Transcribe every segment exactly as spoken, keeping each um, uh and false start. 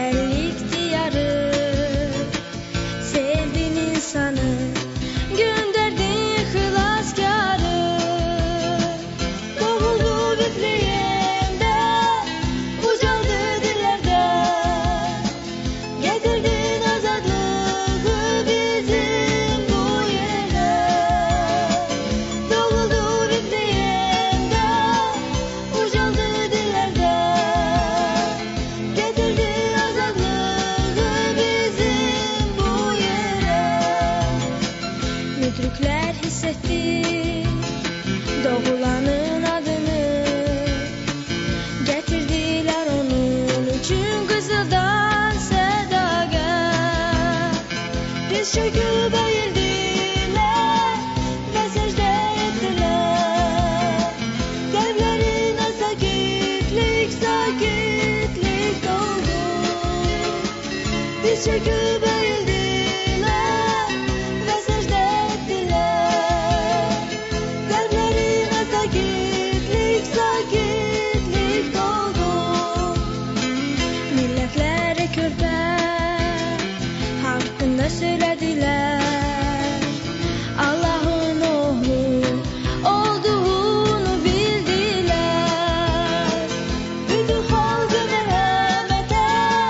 güzellik diyarı, sevdin insanı, gönderdin hılaskarı. Doğuldu Vitleyem'de, ucaldı dillerde, getirdin azadlığı bizim bu yere. Doğuldu Vitleyem'de, ucaldı dillerde, getirdin azadlığı bizim bu yere. Müdrikler hissetti doğulanın adını, getirdiler onun için Kızıl'dan Sedaga. Diz çöküp eğildiler ve secde ettiler. Kalplerine sakitlik, sakitlik doldu. Diz çöküp eğildiler ve secde ettiler. Kalplerine sakitlik, sakitlik doldu. Milletlere körpe hakkında söylediler. Allah'ın oğlu olduğunu bildiler. Bütün halkı merhamete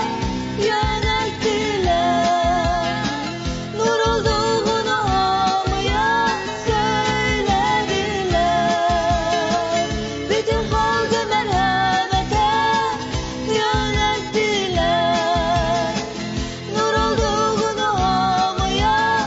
yönelttiler. Nur olduğunu olmaya söylediler. Bütün halkı merhamete yönelttiler. Nur olduğunu olmaya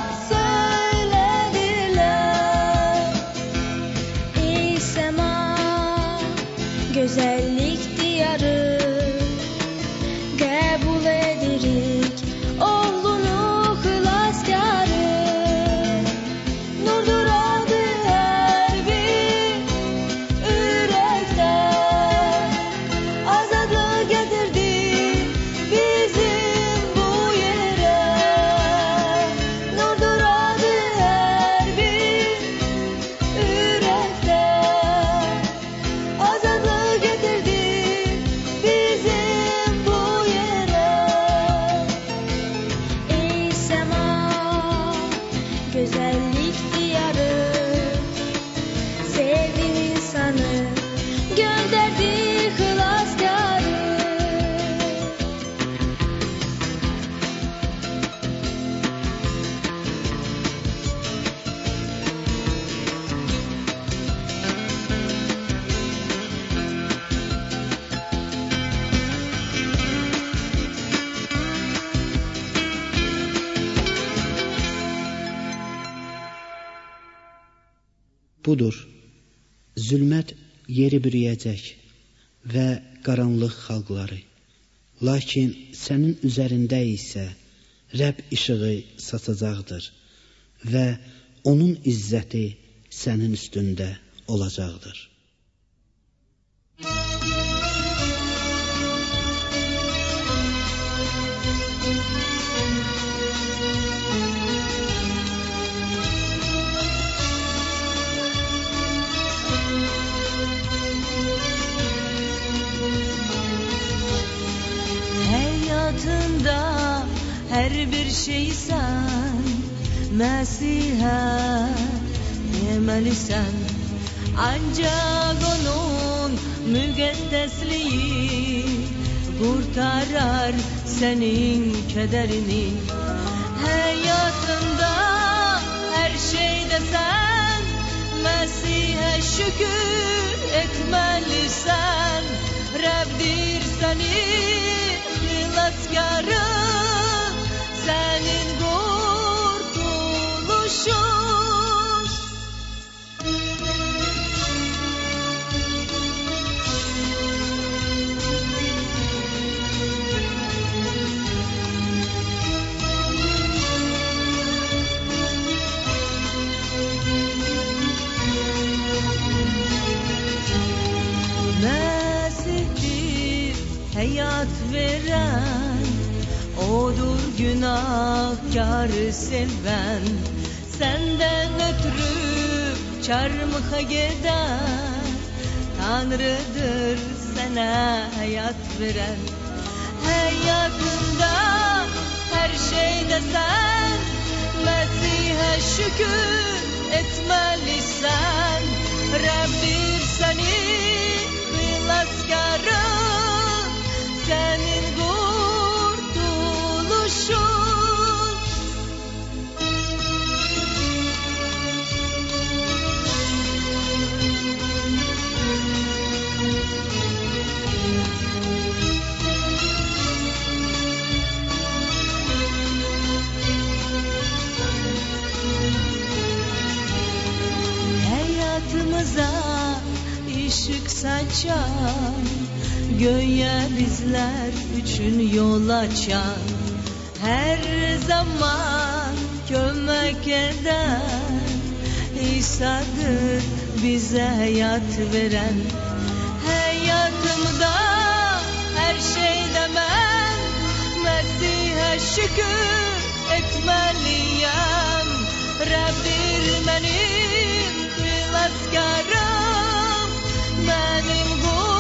söylediler. Ey sema, güzellik diyarı, kabul edirik oğlunu hılaskarı. Nurdur adı her bir yürekte, azadlık getirdi bizim bu yere. Nurdur adı her bir yürekte, azadlık getirdi bizim bu yere. Ey sema, güzellik diyarı, sevdin insanı, gönderdi hılaskarı. Budur, zülmət yeri bürüyəcək və qaranlıq xalqları. Lakin sənin üzərində isə Rəbb işığı saçacaqdır və onun izzəti sənin üstündə olacaqdır. Hayatında her bir şey sen Mesih'e yemelisen. Ancak onun müqəddəsliği kurtarar senin kederini. Hayatında her şeyde sen Mesih'e şükür etmelisen. Rab'dir senin hılaskarı, senin kurtuluşun. Mesih'tir hayat veren, odur günahkarı seven. Senden ötürü çarmıha gider, Tanrı'dır sana hayat veren. Hayatın şükür etmelisən. Rəbbir səni xilaskarın, sənin qurtuluşun. Hayatımıza ışık saçan, göğe bizler üçün yol açan, her zaman kömek eden İsa'dır bize hayat veren. Hayatımda her şeyde ben Mesih'e şükür etmeliyim. Rabbir benim xilaskarım, benim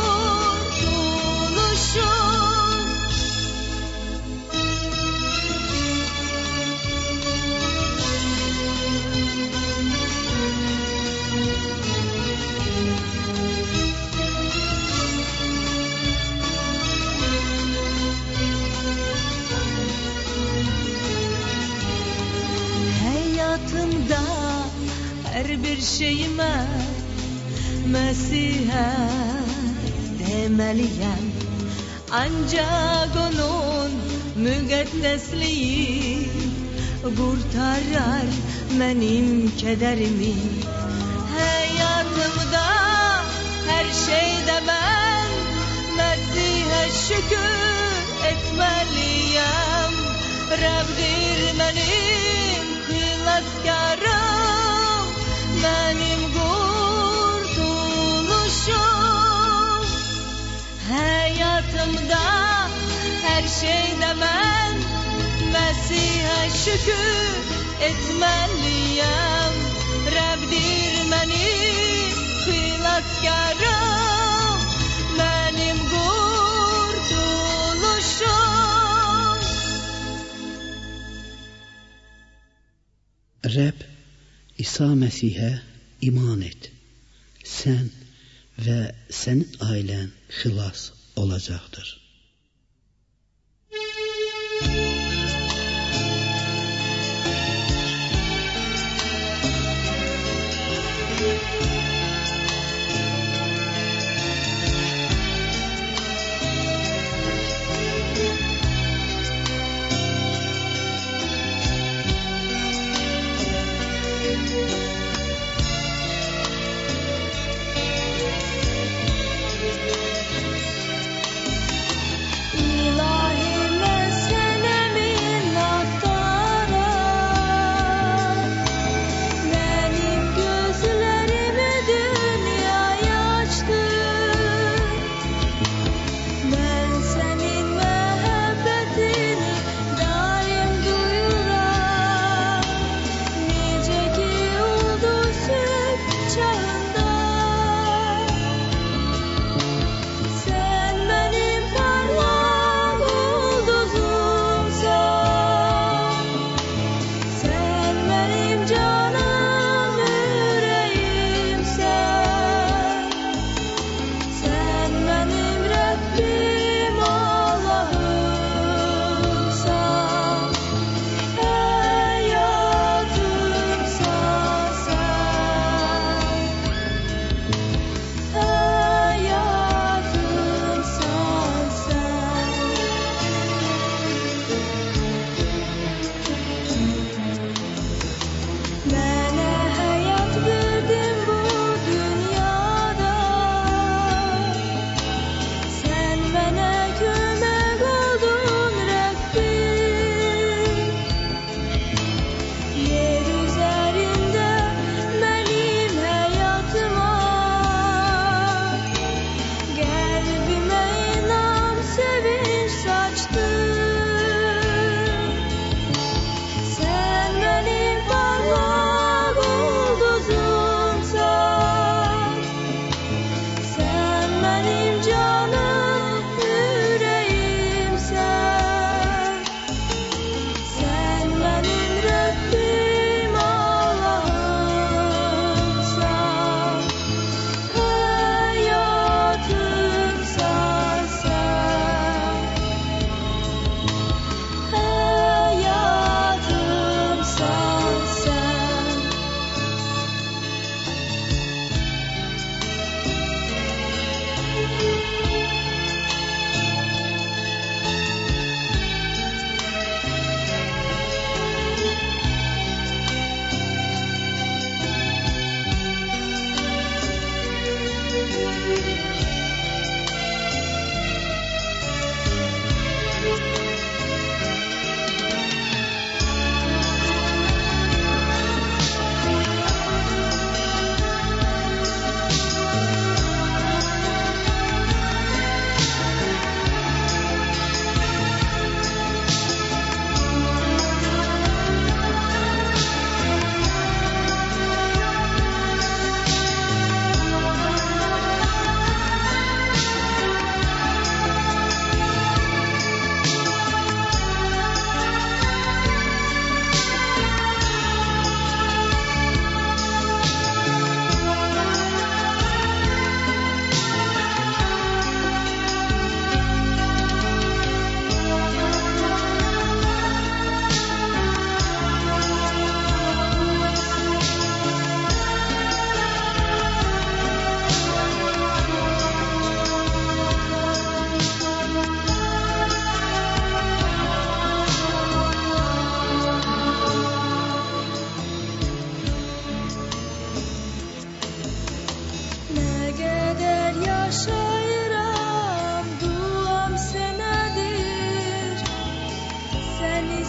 kurtuluşum. Hayatımda her bir şeyime Mesih'e demeliyim. Ancak onun müqəddəsliyi kurtarar benim kederimi. Hayatımda her şeyde ben Mesih'e şükür etmeliyim. Rabbir benim xilaskarım, benim kurtuluşum. Hayatımda her şeyde ben Mesih'e şükür etmeliyim. Rabbir benim xilaskarım, benim kurtuluşum. Rəbb İsa Məsihə iman et. Sən və sənin ailən xilas olacaqdır.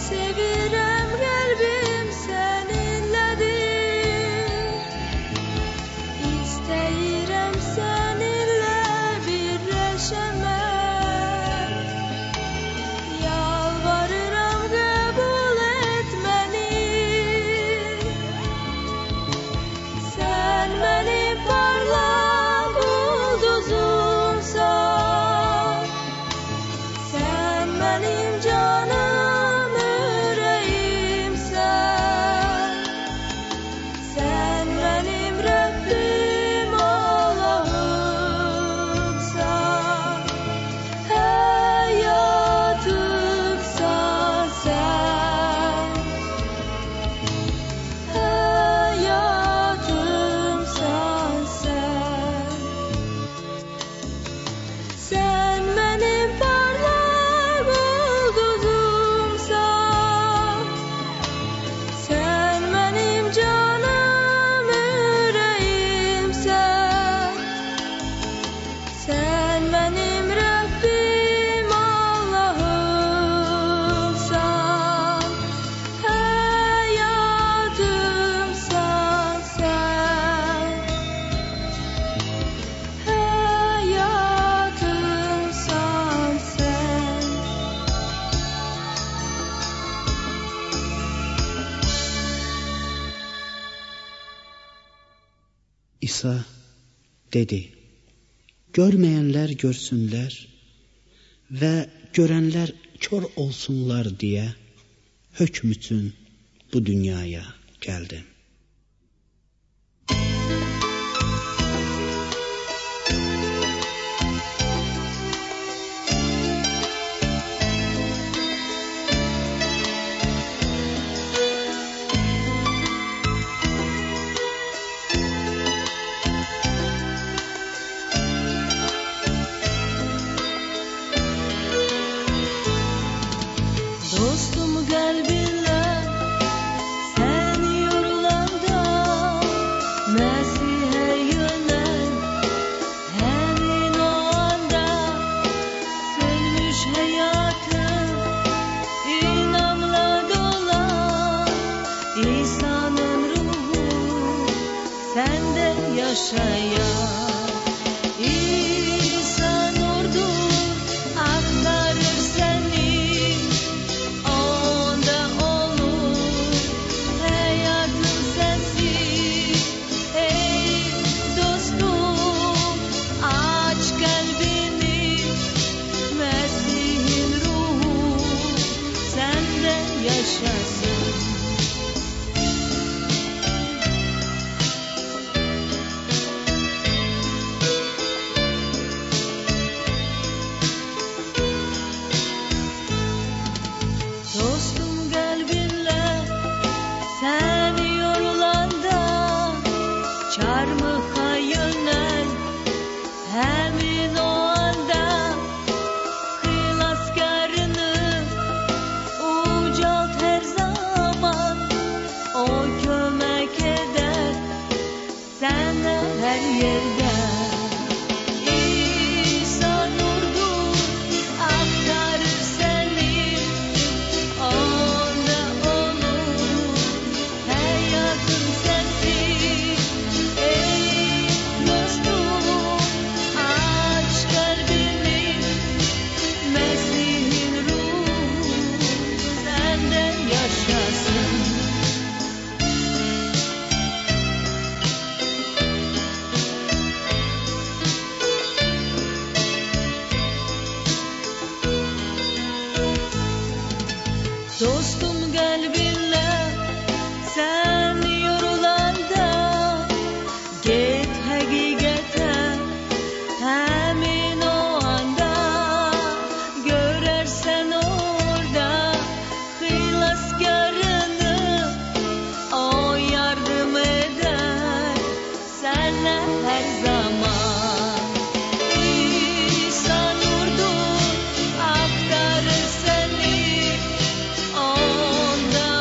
Sevirəm qəlbim səninlədir. İstəyirəm səninlə birləşəmək. Yalvarıram qəbul et məni. Sən mənim parlaq ulduzumsan. Sən mənim canım, ürəyimsən. Sən mənim Rəbbim, Allahımsan. Həyatımsan sən. Həyatımsan sən. Sən mənim parlaq ulduzumsan. Sən mənim canım, ürəyimsən. Sən mənim Rəbbim, Allahımsan. Həyatımsan sən. Həyatımsan sən. İsa dedi, görmeyenler görsünler ve görenler kör olsunlar diye hüküm için bu dünyaya geldim. Dostum kalbinle sen yorulanda Mesih'e yönel. Hemen o anda sönmüş hayatım inanla dolan. İsa'nın ruhu sende yaşayan. İsa nurdur, aktarır seni. Onda olur hayatın sensin. Ey dostum, aç kalbini. Mesih'in ruhu sende yaşasın. Dostum kalbinle sen yorulanda çarmıha yönel. Hemen o anda hılaskarını ucalt her zaman. O kömek eder sana her yerde. İsa nurdur, aktarır seni. Onda olur hayatın sensin. Ey dostum, aç kalbini. Mesih'in ruhu sende yaşasın. Dostum kalbinle sen yorulanda git hakikate. Hemen o anda görersen orada hılaskarını. O yardım eder sana her zaman. İsa nurdur, aktarır seni. Onda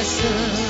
bağlasın.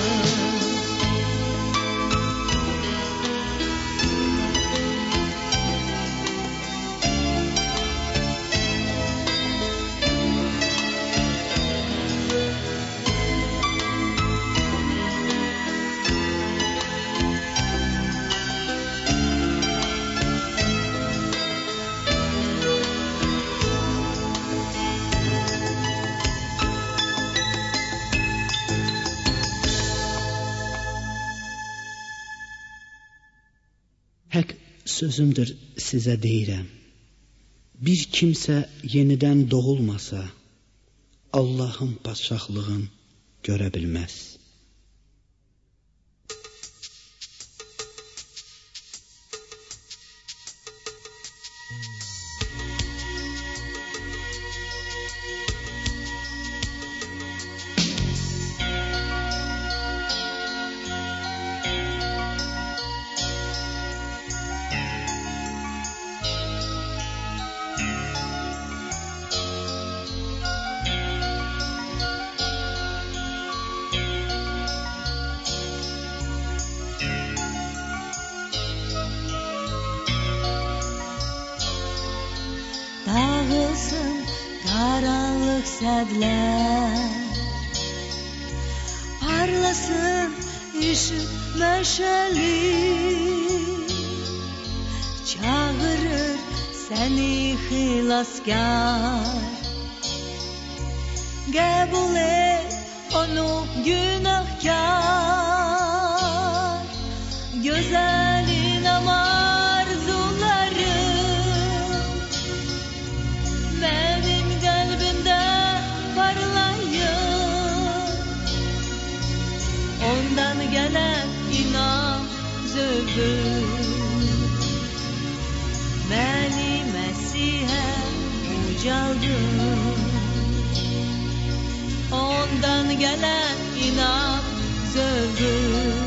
Hək sözümdür sizə deyirəm. Bir kimsə yenidən doğulmasa, Allahın padşahlığını görə bilməz. Dağılsın karanlık sedler, parlasın ışık meşeli, çağırır seni hilaskar. Kabul et onu günahkar, güzelin ama benim kalbimde parlayır. Ondan gelen inan zövgü, beni Mesih'e ucaldı. Ondan gelen inan zövgü,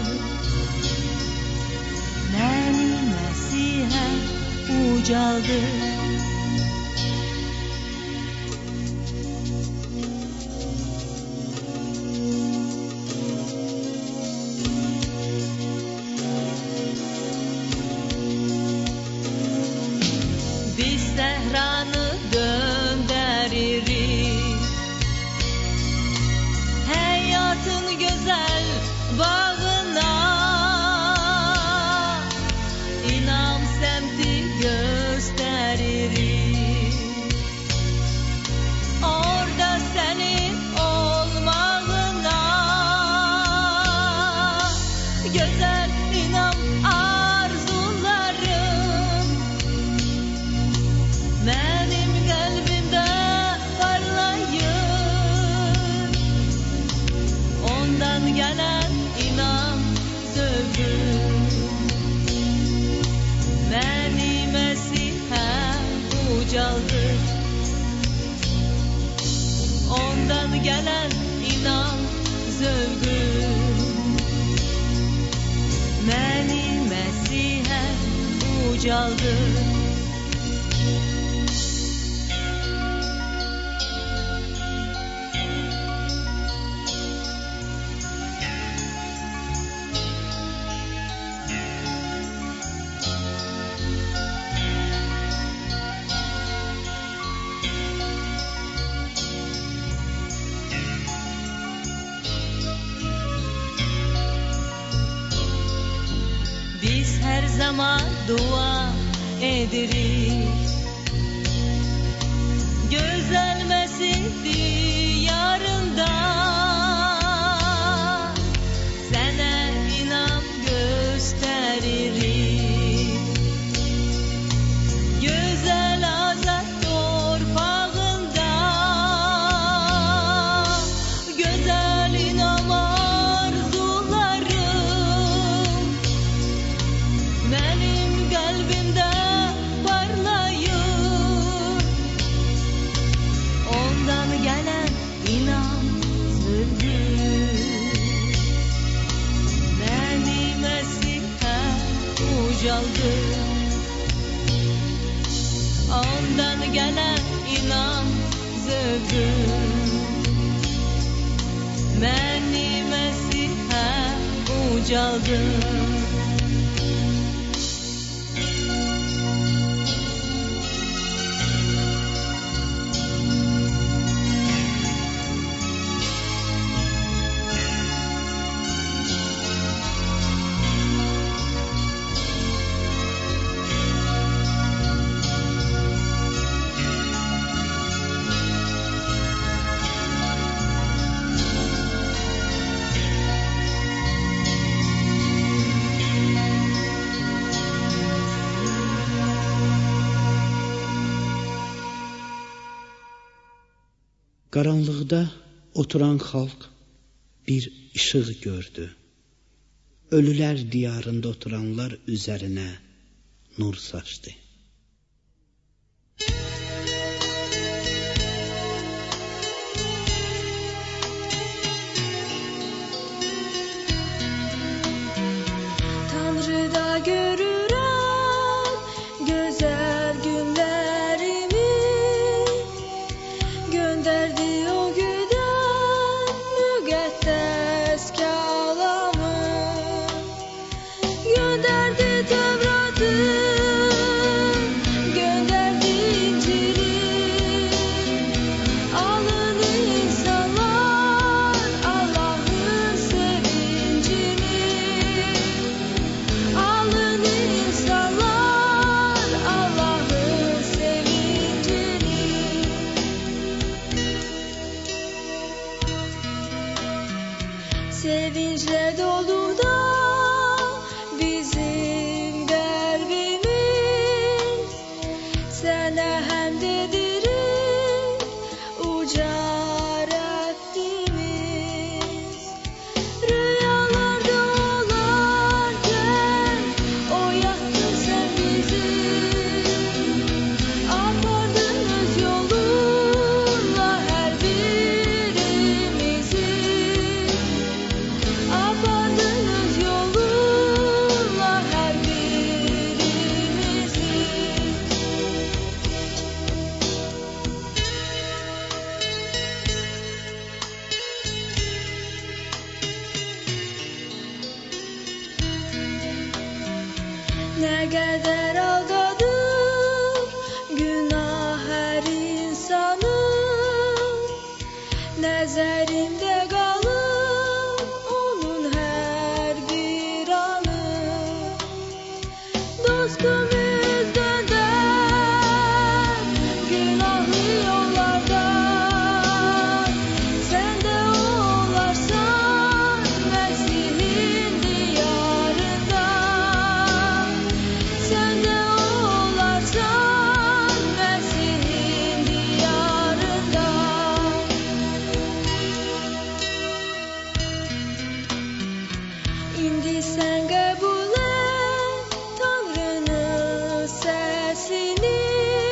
beni Mesih'e ucaldı. Sehranı döndürürüz, hayatın güzel bağına. İnam semti gösteririz, orada senin olmağına. Güzel inam benim kalbimde parlayır. Ondan gelen inan zövgü, beni Mesih'e ucaldı. Ondan gelen inan zövgü, beni Mesih'e ucaldı. Biz her zaman dua ederiz, güzel Mesih diyarında. Sana inan gösteririz, güzel azat torpağında. Güzel inan arzularım, benim kalbimde parlayır. Ondan gelen inan zövgü, beni Mesih'e ucaldı. Ondan gelen inan zövgü, beni Mesih'e ucaldım. Qaranlıqda oturan xalq bir işıq gördü. Ölülər diyarında oturanlar üzərinə nur saçdı. Tanrıda görürəm gözəl günlərimi, göndərdi o güdən müqəddəs kəlamı, göndərdi Tövratı, göndərdi İncili. Alın insanlar Allah'ın sevincini, alın insanlar Allah'ın sevincini. Sevinçle dolu da bizim kalbimiz, sana hamd ederim uca Rabbimiz. Rüyalarda olarken oyattın sen bizi, apardın öz yolunla her birimizi, apardın öz yolunla her birimizi. Ne kadar aldadır günah her insanı, Nəzərimdə qalır onun hər bir anı. Dostum üz döndər günahlı yollardan, sən də olarsan Məsihin diyarında, sən də olarsan Məsihin diyarında. İndi sən qəbul et Tanrının səsini,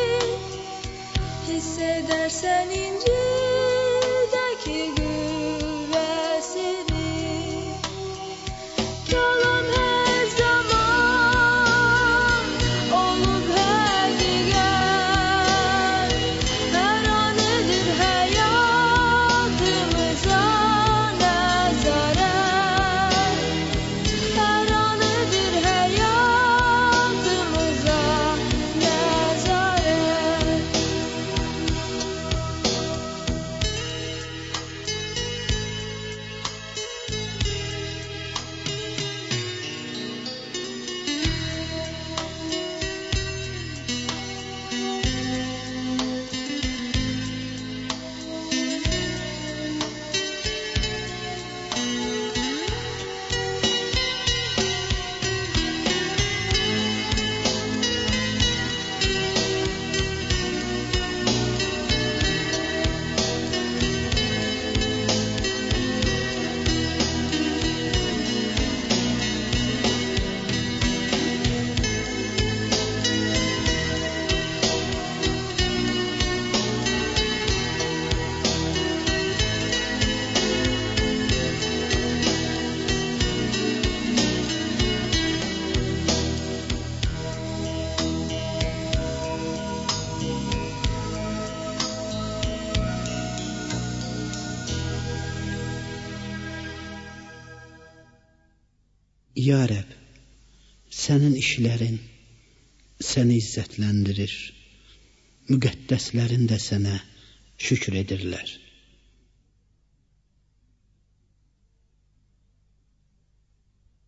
hiss edərsən İncildəki qüvvəsini. Kəlam hər zaman olub həqiqət, hər an edir həyatımıza nəzarət, hər an edir həyatımıza nəzarət. Ya Rəbb, sənin işlərin səni izzətləndirir. Müqəddəslərin də sənə şükür edirlər.